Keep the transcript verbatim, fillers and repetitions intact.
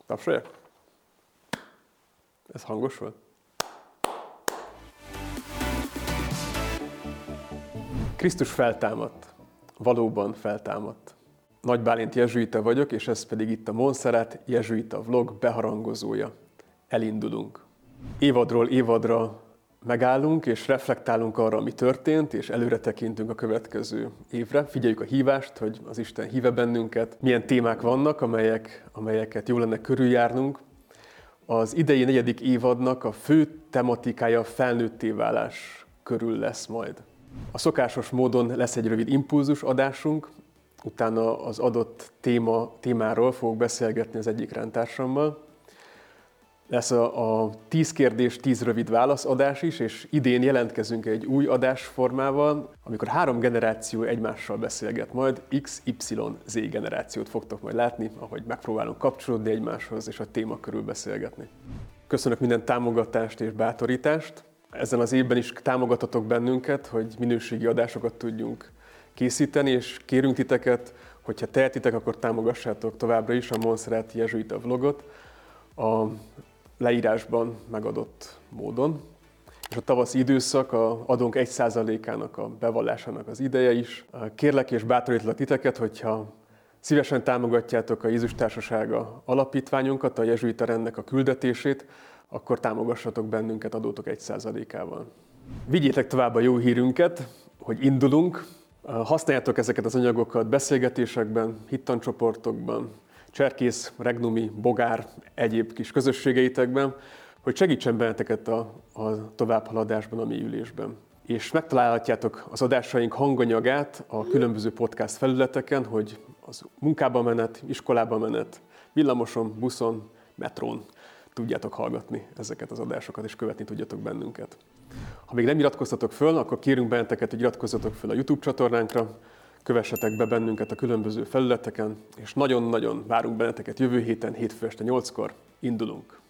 Tapsolják? Ez hangos volt? Krisztus feltámadt. Valóban feltámadt. Nagy Bálint jezsuita vagyok, és ez pedig itt a Montserrat jezsuita vlog beharangozója. Elindulunk. Évadról évadra megállunk, és reflektálunk arra, ami történt, és előre tekintünk a következő évre. Figyeljük a hívást, hogy az Isten híve bennünket, milyen témák vannak, amelyek, amelyeket jó lenne körüljárnunk. Az idei negyedik évadnak a fő tematikája a felnőtté válás körül lesz majd. A szokásos módon lesz egy rövid impulzus adásunk, utána az adott téma, témáról fogok beszélgetni az egyik rendtársammal. Lesz a, a tíz kérdés, tíz rövid válasz adás is, és idén jelentkezünk egy új adásformával, amikor három generáció egymással beszélget majd, X, Y, Z generációt fogtok majd látni, ahogy megpróbálunk kapcsolódni egymáshoz és a téma körül beszélgetni. Köszönök minden támogatást és bátorítást. Ezen az évben is támogattatok bennünket, hogy minőségi adásokat tudjunk készíteni, és kérünk titeket, hogyha tehetitek, akkor támogassátok továbbra is a Montserrat jezsuita vlogot a leírásban megadott módon. És a tavaszi időszak a adónk egy százalékának a bevallásának az ideje is. Kérlek és bátorítlak titeket, hogyha szívesen támogatjátok a Jézus Társasága alapítványunkat, a jezsuita rendnek a küldetését, akkor támogassatok bennünket adótok egy százalékával. Vigyétek tovább a jó hírünket, hogy indulunk. Használjátok ezeket az anyagokat beszélgetésekben, hittancsoportokban, cserkész, regnumi, bogár, egyéb kis közösségeitekben, hogy segítsen benneteket a, a továbbhaladásban, a mélyülésben. És megtalálhatjátok az adásaink hanganyagát a különböző podcast felületeken, hogy az munkába menet, iskolába menet, villamoson, buszon, metrón tudjátok hallgatni ezeket az adásokat, és követni tudjatok bennünket. Ha még nem iratkoztatok föl, akkor kérünk benneteket, hogy iratkozzatok föl a YouTube csatornánkra, kövessetek be bennünket a különböző felületeken, és nagyon-nagyon várunk benneteket jövő héten, hétfő este nyolckor. Indulunk!